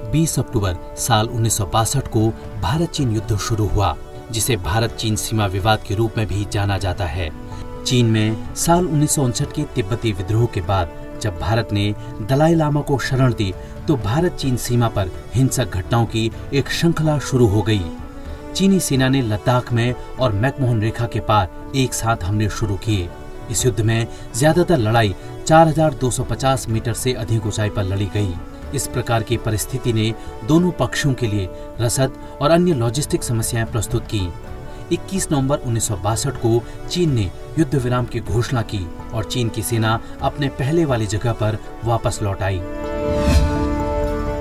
20 अक्टूबर साल 1962 को भारत चीन युद्ध शुरू हुआ, जिसे भारत चीन सीमा विवाद के रूप में भी जाना जाता है। चीन में साल 1959 के तिब्बती विद्रोह के बाद जब भारत ने दलाई लामा को शरण दी तो भारत चीन सीमा पर हिंसक घटनाओं की एक श्रृंखला शुरू हो गई। चीनी सेना ने लद्दाख में और मैकमोहन रेखा के पार एक साथ हमले शुरू किए। इस युद्ध में ज्यादातर लड़ाई 4250 मीटर से अधिक ऊंचाई पर लड़ी गई। इस प्रकार की परिस्थिति ने दोनों पक्षों के लिए रसद और अन्य लॉजिस्टिक समस्याएं प्रस्तुत की। 21 नवंबर 1962 को चीन ने युद्ध विराम की घोषणा की और चीन की सेना अपने पहले वाली जगह पर वापस लौट आई।